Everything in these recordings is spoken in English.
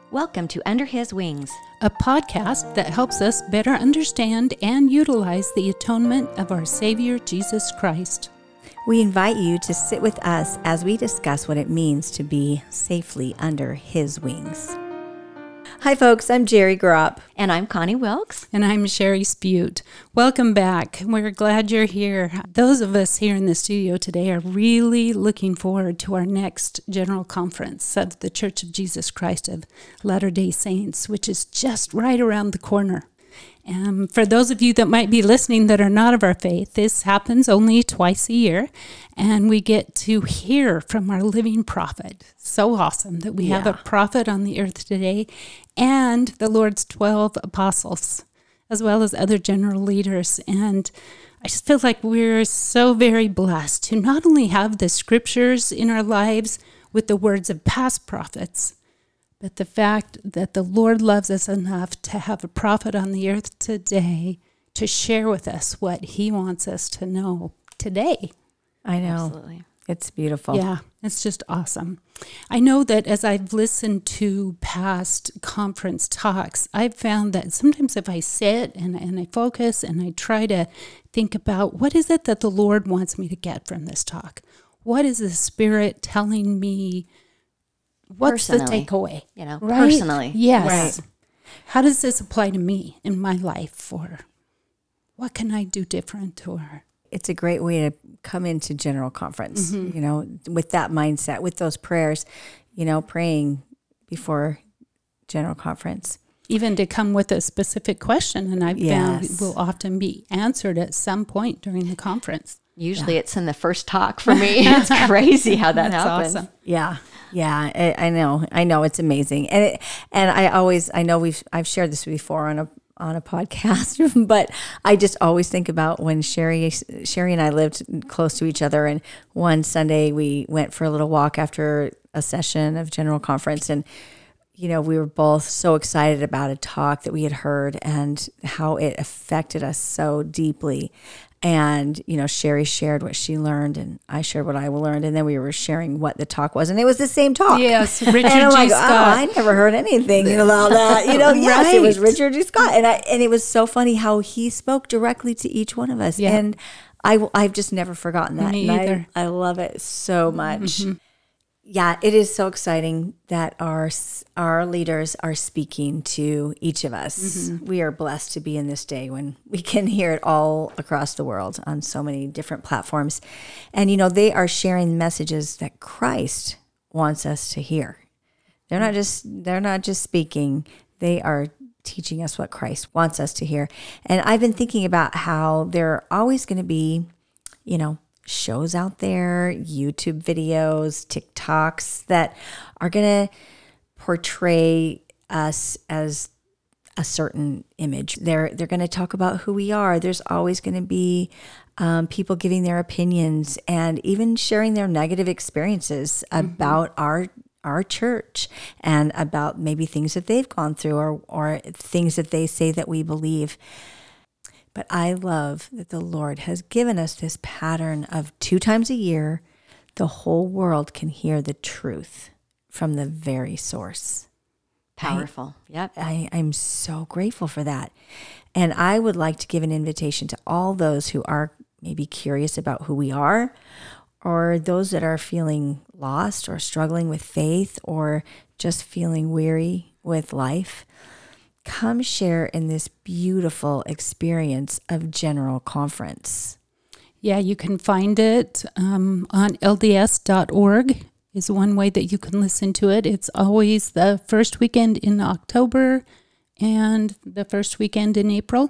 Welcome to Under His Wings, a podcast that helps us better understand and utilize the atonement of our Savior, Jesus Christ. We invite you to sit with us as we discuss what it means to be safely under His wings. Hi, folks. I'm Jerry Gropp. And I'm Connie Wilkes. And I'm Sherry Spute. Welcome back. We're glad you're here. Those of us here in the studio today are really looking forward to our next General Conference of the Church of Jesus Christ of Latter-day Saints, which is just right around the corner. And for those of you that might be listening that are not of our faith, this happens only twice a year, and we get to hear from our living prophet. So awesome that we have a prophet on the earth today, and the Lord's 12 apostles, as well as other general leaders. And I just feel like we're so very blessed to not only have the scriptures in our lives with the words of past prophets, but the fact that the Lord loves us enough to have a prophet on the earth today to share with us what he wants us to know today. I know. Absolutely. It's beautiful. Yeah, it's just awesome. I know that as I've listened to past conference talks, I've found that sometimes if I sit and I focus and I try to think about what is it that the Lord wants me to get from this talk? What is the Spirit telling me? What's the takeaway? Right? Personally. Yes. Right. How does this apply to me in my life? Or what can I do different? Or it's a great way to come into General Conference, with that mindset, with those prayers, praying before General Conference. Even to come with a specific question, and I've found will often be answered at some point during the conference. Usually it's in the first talk for me. It's crazy how that happens. Awesome. Yeah. Yeah, I know, it's amazing, and I know I've shared this before on a podcast, but I just always think about when Sherry and I lived close to each other, and one Sunday we went for a little walk after a session of General Conference, and we were both so excited about a talk that we had heard and how it affected us so deeply. And, Sherry shared what she learned and I shared what I learned. And then we were sharing what the talk was. And it was the same talk. Yes, Richard and I'm G. like, Scott. I never heard anything about that. Yes, it was Richard G. Scott. And it was so funny how he spoke directly to each one of us. Yeah. And I've just never forgotten that. Me either. I love it so much. Mm-hmm. Yeah, it is so exciting that our leaders are speaking to each of us. Mm-hmm. We are blessed to be in this day when we can hear it all across the world on so many different platforms. And, they are sharing messages that Christ wants us to hear. They're not just speaking. They are teaching us what Christ wants us to hear. And I've been thinking about how there are always going to be, shows out there, YouTube videos, TikToks that are going to portray us as a certain image. They're going to talk about who we are. There's always going to be people giving their opinions and even sharing their negative experiences about our church and about maybe things that they've gone through or things that they say that we believe. But I love that the Lord has given us this pattern of 2 times a year, the whole world can hear the truth from the very source. Powerful. Yep. I'm so grateful for that. And I would like to give an invitation to all those who are maybe curious about who we are, or those that are feeling lost or struggling with faith or just feeling weary with life. Come share in this beautiful experience of General Conference. Yeah, you can find it on LDS.org is one way that you can listen to it. It's always the first weekend in October and the first weekend in April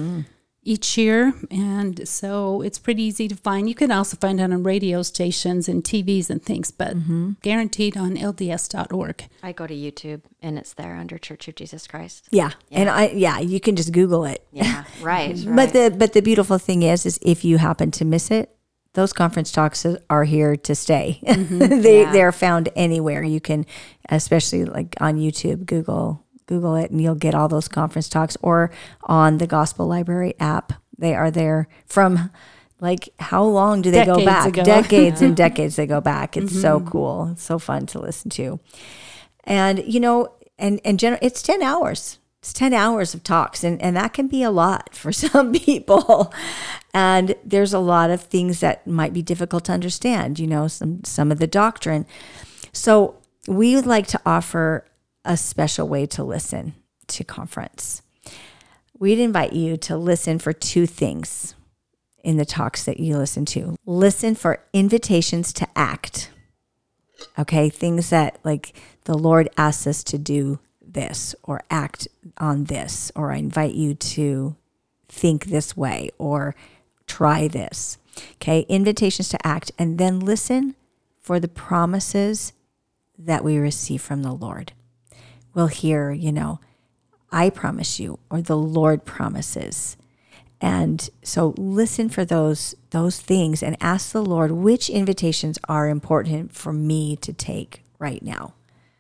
each year. And so it's pretty easy to find. You can also find it on radio stations and TVs and things, but guaranteed on LDS.org. I go to YouTube and it's there under Church of Jesus Christ. Yeah. And you can just Google it. Yeah, right. But the beautiful thing is if you happen to miss it, those conference talks are here to stay. They're found anywhere. You can, especially like on YouTube, Google it and you'll get all those conference talks, or on the Gospel Library app. They are there from like, how long do they go back? Decades and decades they go back. It's so cool. It's so fun to listen to. And, it's 10 hours. It's 10 hours of talks, and that can be a lot for some people. And there's a lot of things that might be difficult to understand, some of the doctrine. So we would like to offer a special way to listen to conference. We'd invite you to listen for two things in the talks that you listen to. Listen for invitations to act. Okay, things that like the Lord asks us to do this or act on this, or I invite you to think this way or try this. Okay, invitations to act, and then listen for the promises that we receive from the Lord. We'll hear, I promise you, or the Lord promises. And so listen for those things and ask the Lord which invitations are important for me to take right now.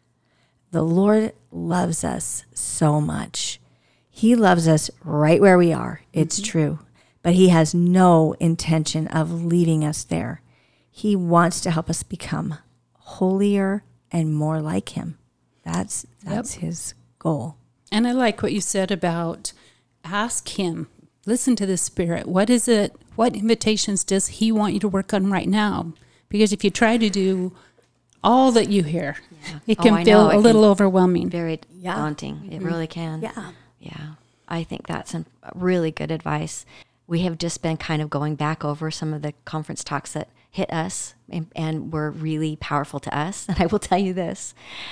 The Lord loves us so much. He loves us right where we are. It's true. But he has no intention of leaving us there. He wants to help us become holier and more like him. That's his goal. And I like what you said about ask him. Listen to the Spirit. What is it? What invitations does he want you to work on right now? Because if you try to do all that you hear, it can feel a little overwhelming. Very daunting. It really can. Yeah. I think that's some really good advice. We have just been kind of going back over some of the conference talks that hit us and were really powerful to us. And I will tell you this,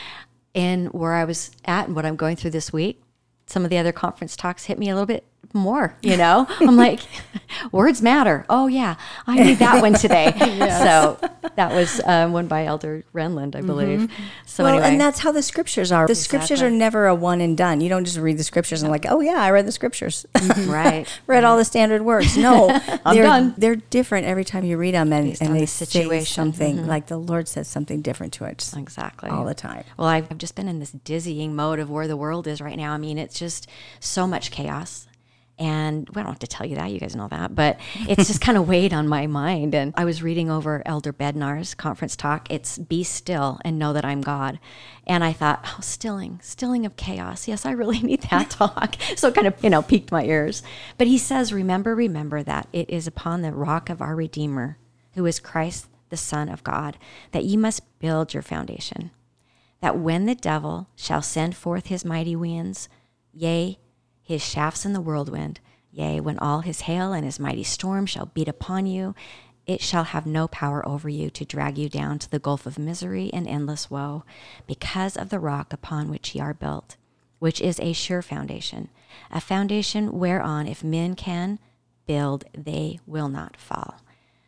and where I was at and what I'm going through this week, some of the other conference talks hit me a little bit more, I'm like, words matter. Oh yeah, I need that one today. Yes. So that was one by Elder Renlund, I believe. So anyway. And that's how the scriptures are. The scriptures are never a one and done. You don't just read the scriptures and like, oh yeah, I read the scriptures. Right. Read all the standard words. No, I'm done. They're different every time you read them, and they say something like the Lord says something different to it. Exactly. All the time. Well, I've just been in this dizzying mode of where the world is right now. I mean, it's just so much chaos. And we don't have to tell you that, you guys know that, but it's just kind of weighed on my mind. And I was reading over Elder Bednar's conference talk. It's Be Still and Know That I'm God. And I thought, stilling of chaos. Yes, I really need that talk. So it kind of, piqued my ears. But he says, remember that it is upon the rock of our Redeemer, who is Christ, the Son of God, that ye must build your foundation. That when the devil shall send forth his mighty winds, yea, his shafts in the whirlwind, yea, when all his hail and his mighty storm shall beat upon you, it shall have no power over you to drag you down to the gulf of misery and endless woe, because of the rock upon which ye are built, which is a sure foundation, a foundation whereon if men can build, they will not fall.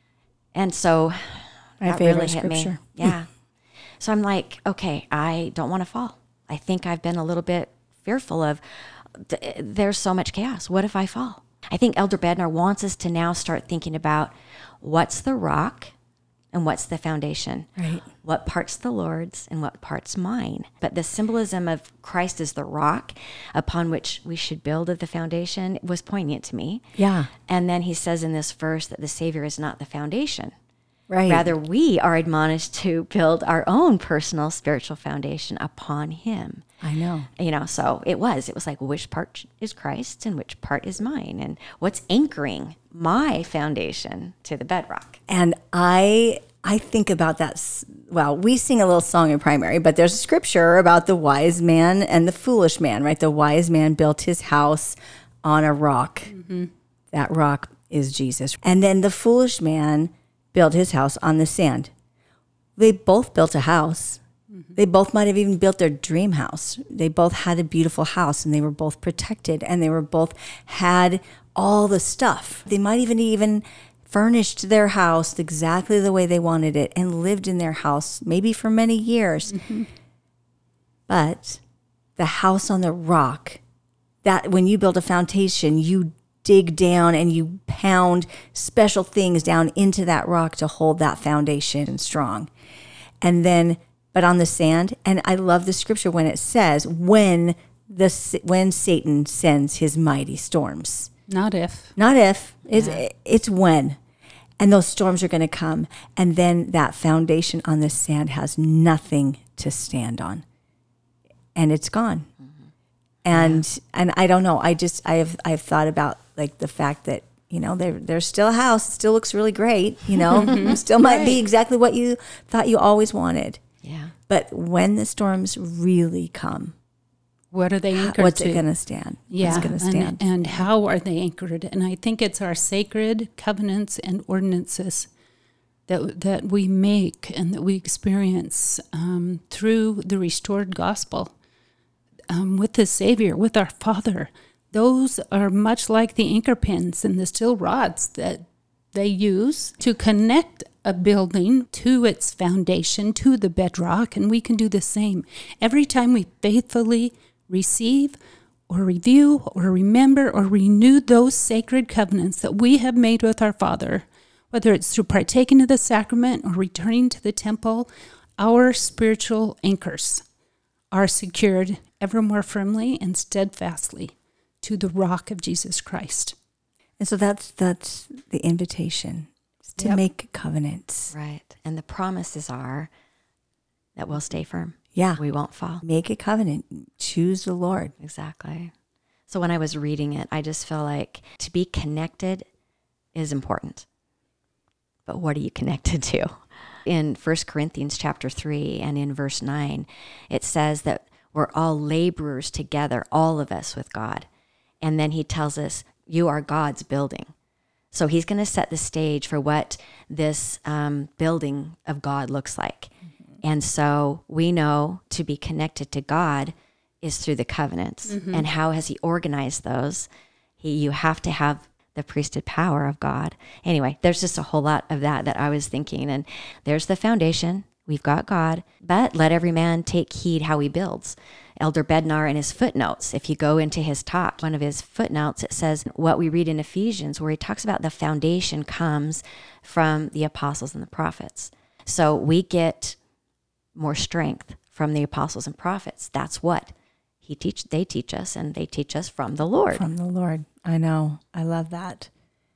And so that really hit me. Yeah. So I'm like, okay, I don't want to fall. I think I've been a little bit fearful of, there's so much chaos. What if I fall? I think Elder Bednar wants us to now start thinking about what's the rock and what's the foundation. Right. What part's the Lord's and what part's mine. But the symbolism of Christ as the rock upon which we should build the foundation was poignant to me. Yeah. And then he says in this verse that the Savior is not the foundation. Right. Rather, we are admonished to build our own personal spiritual foundation upon him. I know. So it was like, which part is Christ's and which part is mine? And what's anchoring my foundation to the bedrock? And I think about that. Well, we sing a little song in primary, but there's a scripture about the wise man and the foolish man, right? The wise man built his house on a rock. Mm-hmm. That rock is Jesus. And then the foolish man built his house on the sand. They both built a house. Mm-hmm. They both might have even built their dream house. They both had a beautiful house, and they were both protected, and they were both had all the stuff. They might even furnished their house exactly the way they wanted it and lived in their house maybe for many years. Mm-hmm. But the house on the rock, that when you build a foundation, you dig down and you pound special things down into that rock to hold that foundation strong. And then, but on the sand, and I love the scripture when it says, when Satan sends his mighty storms. Not if. It's when. And those storms are going to come. And then that foundation on the sand has nothing to stand on. and it's gone. And I don't know. I've thought about like the fact that, you know, there's still a house. It still looks really great. You know, it still might be exactly what you thought you always wanted. Yeah. But when the storms really come, what are they anchored what's to? it going to stand? Yeah, what's going to stand? And how are they anchored? And I think it's our sacred covenants and ordinances that we make and that we experience through the restored gospel with the Savior, with our Father. Those are much like the anchor pins and the steel rods that they use to connect a building to its foundation, to the bedrock, and we can do the same. Every time we faithfully receive or review or remember or renew those sacred covenants that we have made with our Father, whether it's through partaking of the sacrament or returning to the temple, our spiritual anchors are secured ever more firmly and steadfastly to the rock of Jesus Christ. And so that's the invitation, is to make covenants. Right. And the promises are that we'll stay firm. Yeah. We won't fall. Make a covenant. Choose the Lord. Exactly. So when I was reading it, I just feel like to be connected is important. But what are you connected to? In 1 Corinthians chapter 3 and in verse 9, it says that we're all laborers together, all of us with God. And then he tells us, you are God's building. So he's going to set the stage for what this building of God looks like. And so we know to be connected to God is through the covenants. And how has he organized those? You have to have the priesthood power of God. Anyway, there's just a whole lot of that I was thinking. And there's the foundation. We've got God, but let every man take heed how he builds. Elder Bednar in his footnotes, if you go into his talk, one of his footnotes, it says what we read in Ephesians, where he talks about the foundation comes from the apostles and the prophets. So we get more strength from the apostles and prophets. That's what they teach us, and they teach us from the Lord. From the Lord. I know. I love that.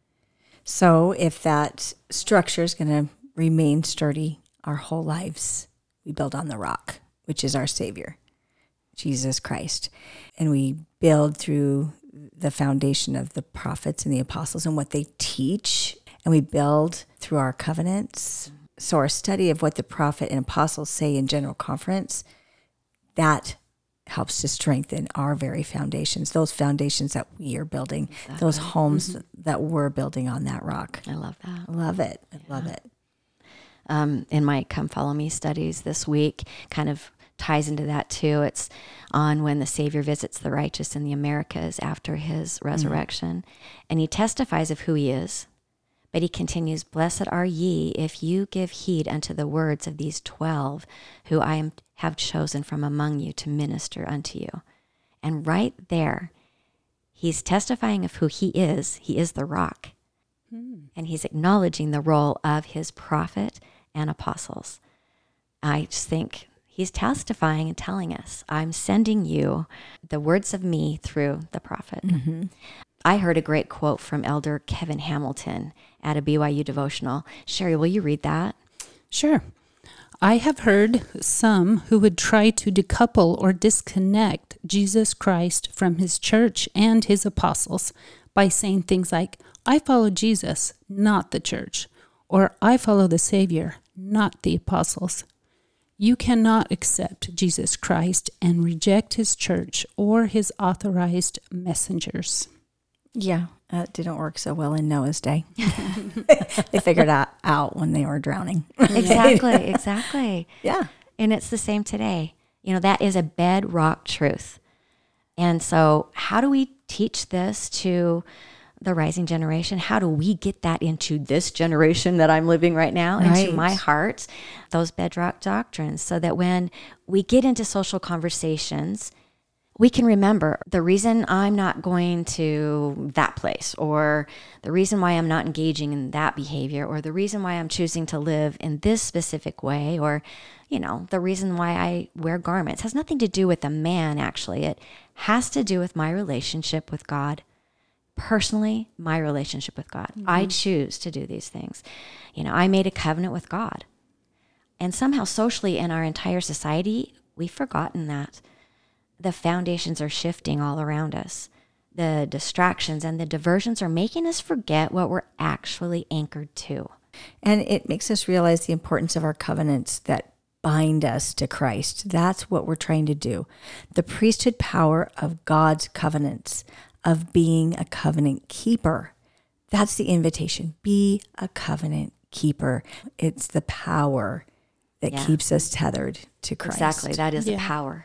So if that structure is going to remain sturdy our whole lives, we build on the rock, which is our Savior, Jesus Christ. And we build through the foundation of the prophets and the apostles and what they teach. And we build through our covenants. So our study of what the prophet and apostles say in General Conference, that helps to strengthen our very foundations, those foundations that we are building, those homes that we're building on that rock. I love that. I love it. I love it. In my Come Follow Me studies this week, kind of ties into that too. It's on when the Savior visits the righteous in the Americas after his resurrection. And he testifies of who he is. But he continues, blessed are ye if you give heed unto the words of these 12 who I have chosen from among you to minister unto you. And right there, he's testifying of who he is. He is the rock. And he's acknowledging the role of his prophet and apostles. I just think he's testifying and telling us, I'm sending you the words of me through the prophet. I heard a great quote from Elder Kevin Hamilton at a BYU devotional. Sherry, will you read that? Sure. I have heard some who would try to decouple or disconnect Jesus Christ from his church and his apostles by saying things like, I follow Jesus, not the church, or I follow the Savior, not the apostles. You cannot accept Jesus Christ and reject his church or his authorized messengers. Yeah, it didn't work so well in Noah's day. They figured out when they were drowning. Exactly. Yeah. And it's the same today. You know, that is a bedrock truth. And so how do we teach this to the rising generation? How do we get that into this generation that I'm living right now, into my heart, those bedrock doctrines, so that when we get into social conversations, we can remember the reason I'm not going to that place, or the reason why I'm not engaging in that behavior, or the reason why I'm choosing to live in this specific way, or, you know, the reason why I wear garments has nothing to do with a man, actually. It has to do with my relationship with God. Personally, my relationship with God. I choose to do these things. You know, I made a covenant with God. And somehow socially in our entire society, we've forgotten that. the foundations are shifting all around us. The distractions and the diversions are making us forget what we're actually anchored to. And it makes us realize the importance of our covenants that bind us to Christ. That's what we're trying to do. The priesthood power of God's covenants, of being a covenant keeper. That's the invitation. Be a covenant keeper. It's the power that keeps us tethered to Christ. Exactly. That is the power.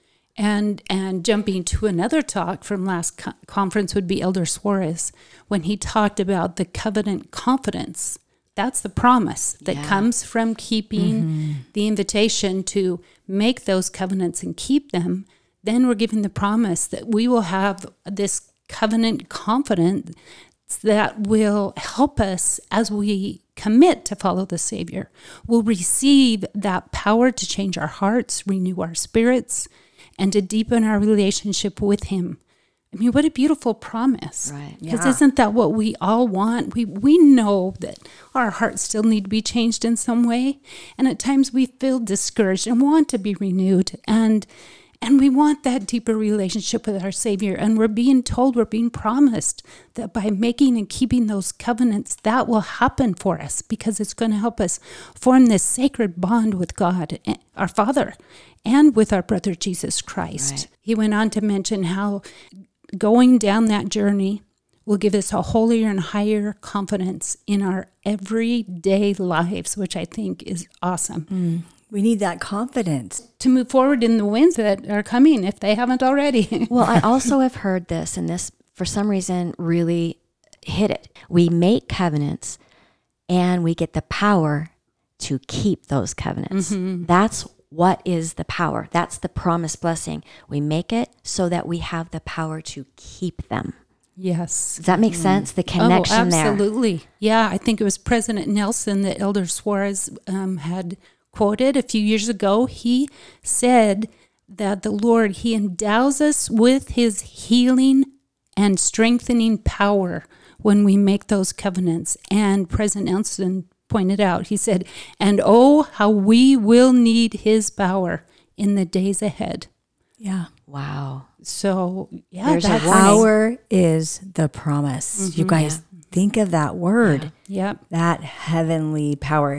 And jumping to another talk from last conference would be Elder Suarez, when he talked about the covenant confidence. That's the promise that comes from keeping the invitation to make those covenants and keep them. Then we're given the promise that we will have this covenant confidence that will help us as we commit to follow the Savior. We'll receive that power to change our hearts, renew our spirits, and to deepen our relationship with Him. I mean, what a beautiful promise. Right. Because isn't that what we all want? We know that our hearts still need to be changed in some way. And at times we feel discouraged and want to be renewed. And we want that deeper relationship with our Savior. And we're being told, we're being promised that by making and keeping those covenants, that will happen for us, because it's going to help us form this sacred bond with God, our Father, and with our brother Jesus Christ. Right. He went on to mention how going down that journey will give us a holier and higher confidence in our everyday lives, which I think is awesome. We need that confidence To move forward in the winds that are coming, if they haven't already. Well, I also have heard this, and this, for some reason, really hit it. We make covenants, and we get the power to keep those covenants. That's what is the power. That's the promised blessing. We make it so that we have the power to keep them. Yes. Does that make sense? The connection there. Absolutely. Yeah, I think it was President Nelson that Elder Suarez had quoted a few years ago. He said that the Lord, He endows us with His healing and strengthening power when we make those covenants. And President Nelson pointed out, he said, and oh, how we will need His power in the days ahead. Yeah. Wow. So, yeah, There's a that's warning. Power is the promise. You guys think of that word, Yep. that heavenly power.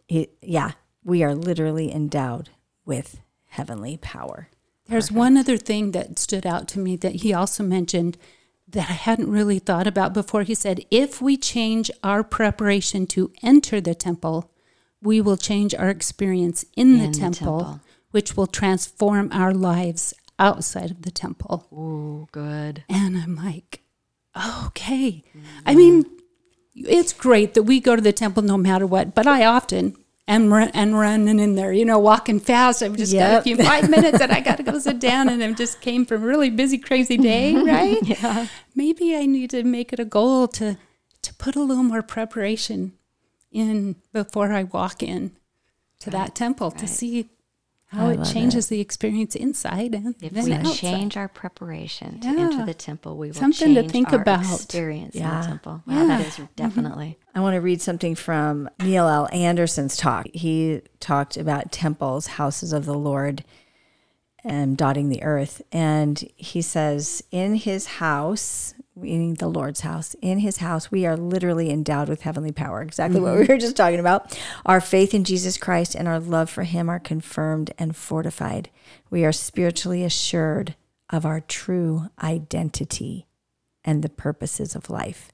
We are literally endowed with heavenly power. There's one other thing that stood out to me that he also mentioned that I hadn't really thought about before. He said, if we change our preparation to enter the temple, we will change our experience in the temple, which will transform our lives outside of the temple. Ooh, good. And I'm like, oh, okay. I mean, it's great that we go to the temple no matter what, but I often am running in there, walking fast. I've just got a few 5 minutes and I got to go sit down, and I just came from a really busy, crazy day, right? Yeah. Maybe I need to make it a goal to put a little more preparation in before I walk in to that temple to see how it changes the experience inside and If then we outside. change our preparation to enter the temple, we will Something to change think our about. experience in the temple. Wow, that is definitely. I want to read something from Neil L. Anderson's talk. He talked about temples, houses of the Lord, and dotting the earth. And he says, in His house, meaning the Lord's house, in His house, we are literally endowed with heavenly power. Exactly what we were just talking about. Our faith in Jesus Christ and our love for Him are confirmed and fortified. We are spiritually assured of our true identity and the purposes of life.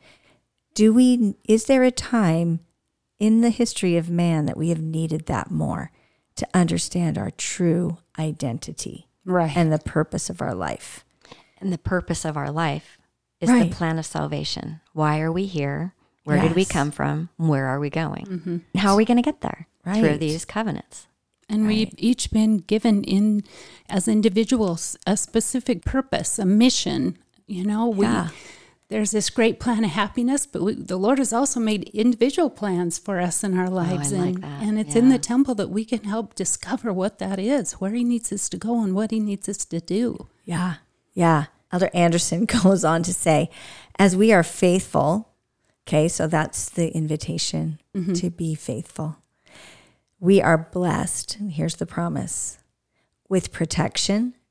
Is there a time in the history of man that we have needed that more, to understand our true identity and the purpose of our life? And the purpose of our life is the plan of salvation. Why are we here? Where did we come from? Where are we going? And how are we going to get there? Through these covenants. And we've each been given as individuals a specific purpose, a mission. There's this great plan of happiness, but the Lord has also made individual plans for us in our lives. I like that. And it's in the temple that we can help discover what that is, where He needs us to go and what He needs us to do. Yeah. Yeah. Elder Anderson goes on to say, as we are faithful, okay, so that's the invitation to be faithful. We are blessed, and here's the promise, with protection,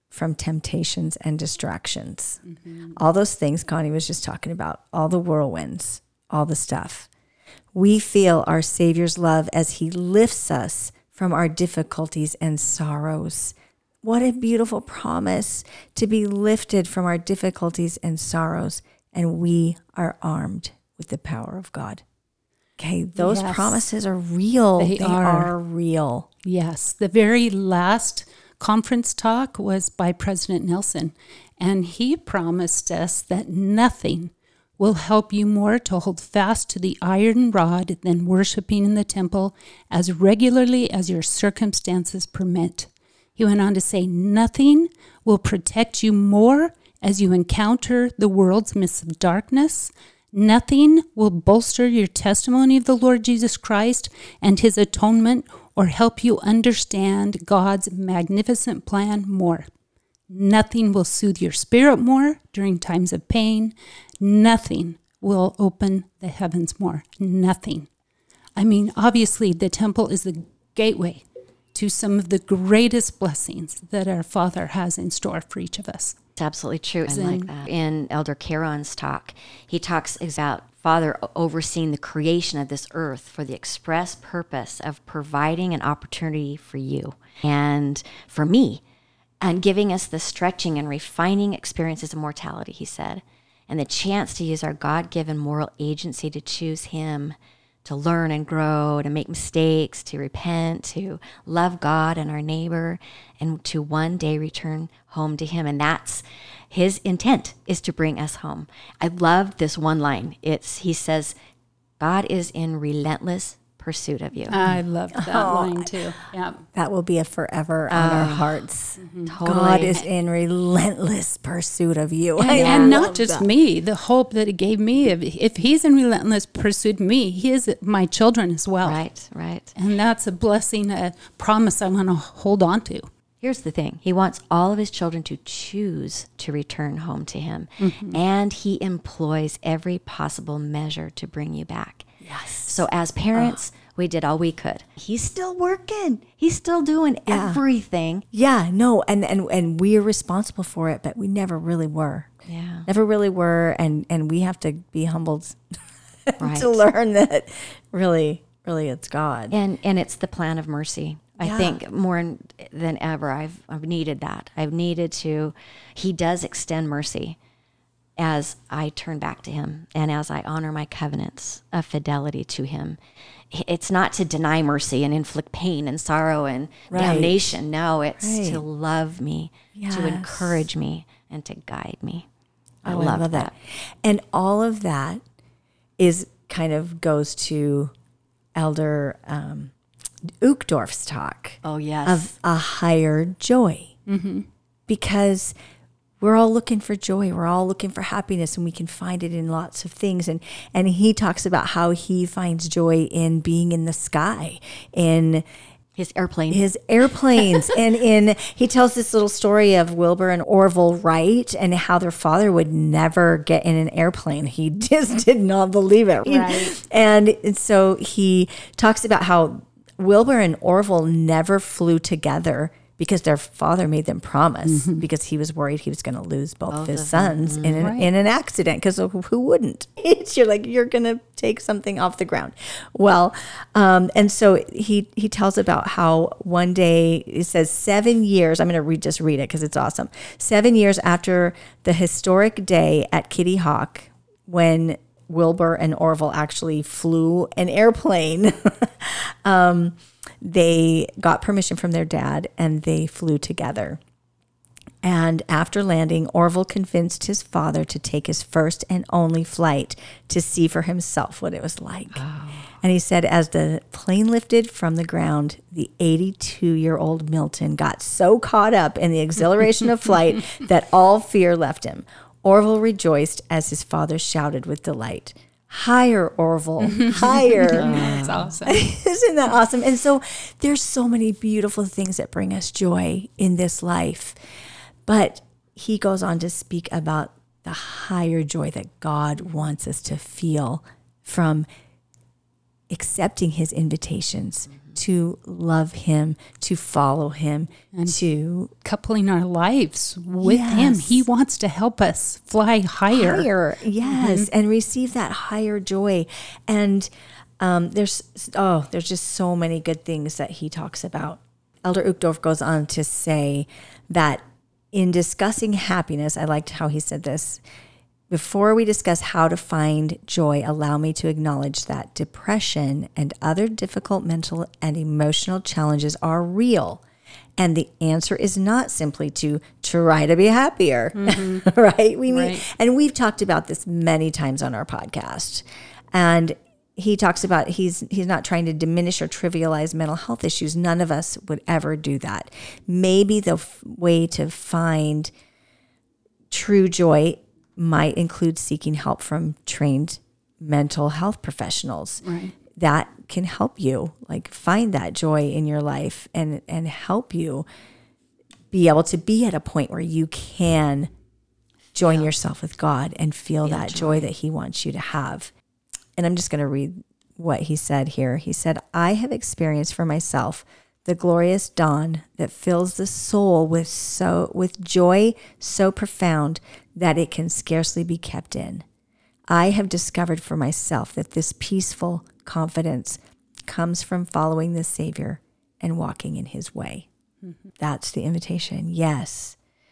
from temptations and distractions. All those things Connie was just talking about, all the whirlwinds, all the stuff. We feel our Savior's love as he lifts us from our difficulties and sorrows. What a beautiful promise to be lifted from our difficulties and sorrows, and we are armed with the power of God. Okay, those promises are real. They are real. Yes. The very last conference talk was by President Nelson, and he promised us that nothing will help you more to hold fast to the iron rod than worshiping in the temple as regularly as your circumstances permit. He went on to say, nothing will protect you more as you encounter the world's mists of darkness. Nothing will bolster your testimony of the Lord Jesus Christ and his atonement or help you understand God's magnificent plan more. Nothing will soothe your spirit more during times of pain. Nothing will open the heavens more. Nothing. I mean, obviously, the temple is the gateway to some of the greatest blessings that our Father has in store for each of us. It's absolutely true. I like that. In Elder Caron's talk, he talks about Father overseeing the creation of this earth for the express purpose of providing an opportunity for you and for me, and giving us the stretching and refining experiences of mortality, he said, and the chance to use our God-given moral agency to choose him, to learn and grow, to make mistakes, to repent, to love God and our neighbor, and to one day return home to him. And that's his intent, is to bring us home. I love this one line. He says, God is in relentless pursuit of you. I loved that line too. Yeah. That will be a forever on our hearts. Totally. God is in relentless pursuit of you. And not just me, the hope that it gave me. If he's in relentless pursuit of me, he is my children as well. Right. And that's a blessing, a promise I want to hold on to. Here's the thing. He wants all of his children to choose to return home to him. And he employs every possible measure to bring you back. Yes. So as parents, we did all we could. He's still working. He's still doing everything. Yeah, no, and we are responsible for it, but we never really were. Yeah. Never really were, and we have to be humbled Right. to learn that really it's God. And it's the plan of mercy. I think more than ever, I've needed that. I've needed to. He does extend mercy as I turn back to him and as I honor my covenants of fidelity to him. It's not to deny mercy and inflict pain and sorrow and damnation. No, it's to love me, to encourage me, and to guide me. I love that. And all of that is kind of goes to Elder Uchtdorf's talk. Oh, yes. Of a higher joy. Because we're all looking for joy. We're all looking for happiness, and we can find it in lots of things. And he talks about how he finds joy in being in the sky, in his airplanes, and he tells this little story of Wilbur and Orville Wright and how their father would never get in an airplane. He just did not believe it. Right. And so he talks about how Wilbur and Orville never flew together because their father made them promise, because he was worried he was going to lose both his sons in an accident, because who wouldn't? You're going to take something off the ground. Well, and so he tells about how one day, it says 7 years, I'm going to just read it because it's awesome. 7 years after the historic day at Kitty Hawk, when Wilbur and Orville actually flew an airplane, they got permission from their dad and they flew together. And after landing, Orville convinced his father to take his first and only flight to see for himself what it was like. Oh. And he said, as the plane lifted from the ground, the 82-year-old Milton got so caught up in the exhilaration of flight that all fear left him. Orville rejoiced as his father shouted with delight, "Higher, Orville, higher." Oh, that's awesome. Isn't that awesome? And so there's so many beautiful things that bring us joy in this life. But he goes on to speak about the higher joy that God wants us to feel from accepting his invitations to love him, to follow him, and to coupling our lives with him. He wants to help us fly higher. Yes, and receive that higher joy. And there's just so many good things that he talks about. Elder Uchtdorf goes on to say that in discussing happiness, I liked how he said this, before we discuss how to find joy, allow me to acknowledge that depression and other difficult mental and emotional challenges are real. And the answer is not simply to try to be happier, right? And we've talked about this many times on our podcast. And he talks about he's not trying to diminish or trivialize mental health issues. None of us would ever do that. Maybe the way to find true joy might include seeking help from trained mental health professionals. Right. That can help you like find that joy in your life and help you be able to be at a point where you can join yourself with God and feel that joy that he wants you to have. And I'm just going to read what he said here. He said, I have experienced for myself the glorious dawn that fills the soul with joy so profound that it can scarcely be kept in. I have discovered for myself that this peaceful confidence comes from following the Savior and walking in his way. Mm-hmm. That's the invitation. Yes.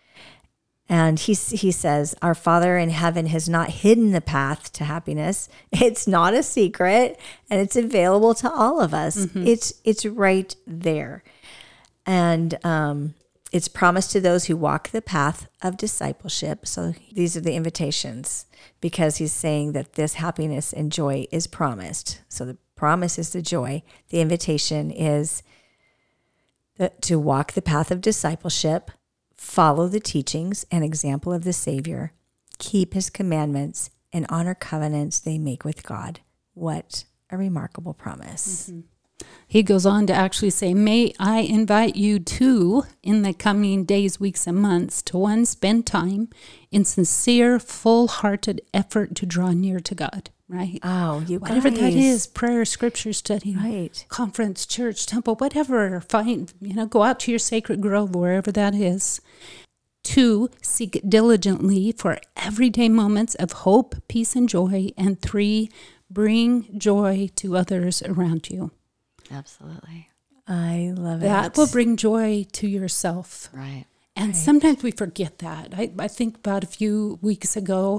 And he says, our Father in heaven has not hidden the path to happiness. It's not a secret, and it's available to all of us. Mm-hmm. It's right there. And it's promised to those who walk the path of discipleship. So these are the invitations, because he's saying that this happiness and joy is promised. So the promise is the joy. The invitation is to walk the path of discipleship, follow the teachings and example of the Savior, keep his commandments, and honor covenants they make with God. What a remarkable promise. Mm-hmm. He goes on to actually say, may I invite you to, in the coming days, weeks, and months, to one, spend time in sincere, full-hearted effort to draw near to God, right? Oh, you guys. Whatever that is, prayer, scripture study, right, conference, church, temple, whatever, go out to your sacred grove, wherever that is. 2, seek diligently for everyday moments of hope, peace, and joy. And 3, bring joy to others around you. Absolutely. I love it. That will bring joy to yourself. Right. And sometimes we forget that. I think about a few weeks ago,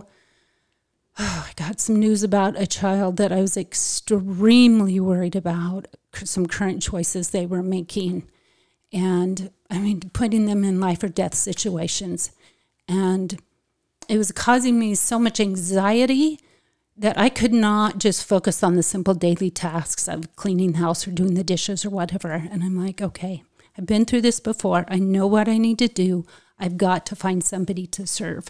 I got some news about a child that I was extremely worried about, some current choices they were making. And putting them in life or death situations. And it was causing me so much anxiety that I could not just focus on the simple daily tasks of cleaning the house or doing the dishes or whatever. And I'm like, okay, I've been through this before. I know what I need to do. I've got to find somebody to serve.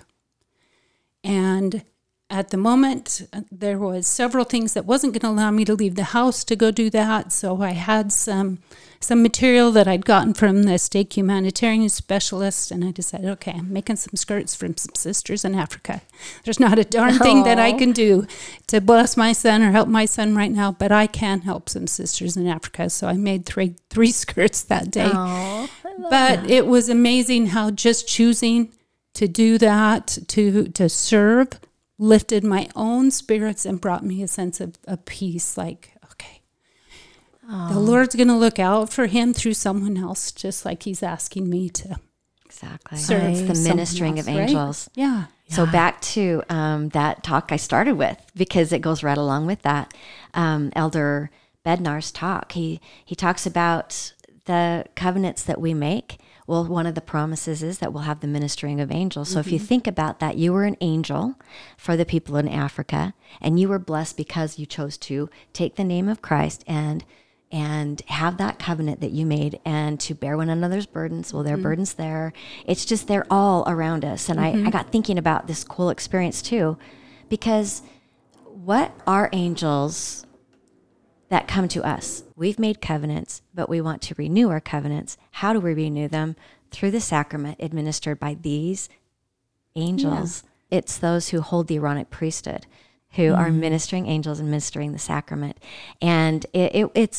And at the moment, there was several things that wasn't going to allow me to leave the house to go do that. So I had some material that I'd gotten from the stake humanitarian specialist, and I decided, okay, I'm making some skirts from some sisters in Africa. There's not a darn thing that I can do to bless my son or help my son right now, but I can help some sisters in Africa. So I made three skirts that day. But it was amazing how just choosing to do that, to serve, lifted my own spirits and brought me a sense of peace. Like, okay, the Lord's going to look out for him through someone else, just like he's asking me to. Exactly. Serve It's the ministering else, of angels. Right? Yeah. So back to that talk I started with, because it goes right along with that. Elder Bednar's talk, he talks about the covenants that we make. Well, one of the promises is that we'll have the ministering of angels. So if you think about that, you were an angel for the people in Africa, and you were blessed because you chose to take the name of Christ and have that covenant that you made, and to bear one another's burdens. Well, their burdens there. It's just, they're all around us. And I got thinking about this cool experience too, because what are angels that come to us? We've made covenants, but we want to renew our covenants. How do we renew them? Through the sacrament administered by these angels. Yeah. It's those who hold the Aaronic priesthood, who are ministering angels and ministering the sacrament. And it's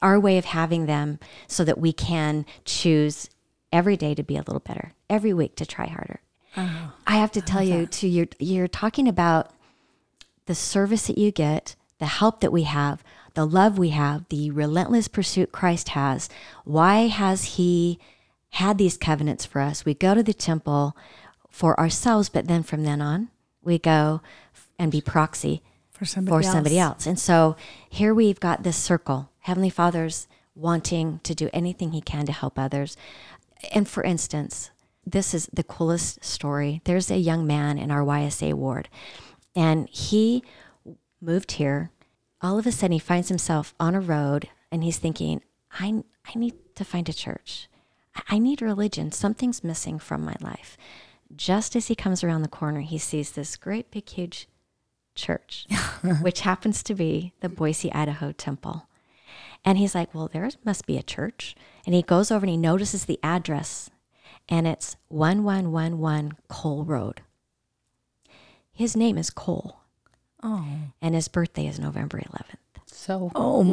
our way of having them so that we can choose every day to be a little better, every week to try harder. Oh, I have to tell you, too, you're talking about the service that you get, the help that we have, the love we have, the relentless pursuit Christ has. Why has he had these covenants for us? We go to the temple for ourselves, but then from then on, we go and be proxy for somebody else. And so here we've got this circle. Heavenly Father's wanting to do anything he can to help others. And for instance, this is the coolest story. There's a young man in our YSA ward, and he moved here. All of a sudden, he finds himself on a road, and he's thinking, I need to find a church. I need religion. Something's missing from my life. Just as he comes around the corner, he sees this great big huge church, which happens to be the Boise, Idaho Temple. And he's like, well, there must be a church. And he goes over and he notices the address, and it's 1111 Cole Road. His name is Cole. Oh. And his birthday is November 11th. So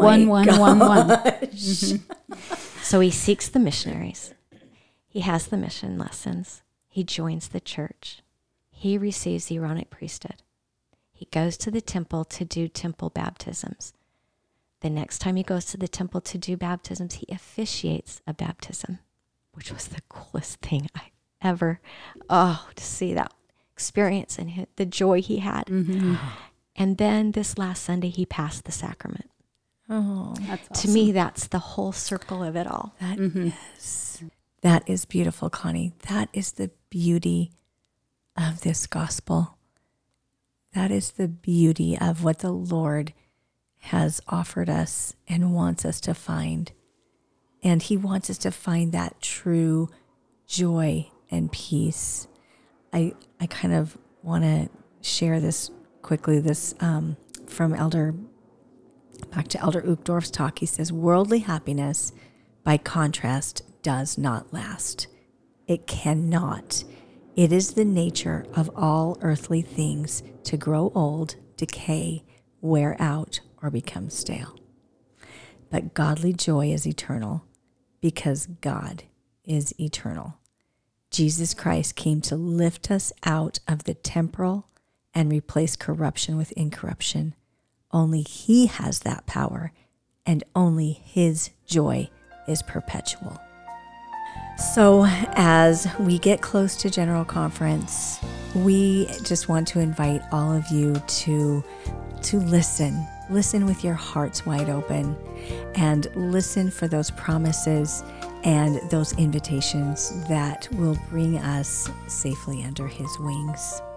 1111. So he seeks the missionaries. He has the mission lessons. He joins the church. He receives the Aaronic priesthood. He goes to the temple to do temple baptisms. The next time he goes to the temple to do baptisms, he officiates a baptism, which was the coolest thing I ever, to see that experience and the joy he had. Mm-hmm. And then this last Sunday, he passed the sacrament. Oh, that's awesome. To me, that's the whole circle of it all. That is beautiful, Connie. That is the beauty of this gospel. That is the beauty of what the Lord has offered us and wants us to find. And he wants us to find that true joy and peace. I kind of want to share this quickly, from back to Elder Uchtdorf's talk. He says, worldly happiness, by contrast, does not last. It cannot. It is the nature of all earthly things to grow old, decay, wear out, or become stale. But godly joy is eternal because God is eternal. Jesus Christ came to lift us out of the temporal and replace corruption with incorruption. Only he has that power, and only his joy is perpetual. So as we get close to General Conference, we just want to invite all of you to listen. Listen with your hearts wide open, and listen for those promises and those invitations that will bring us safely under his wings.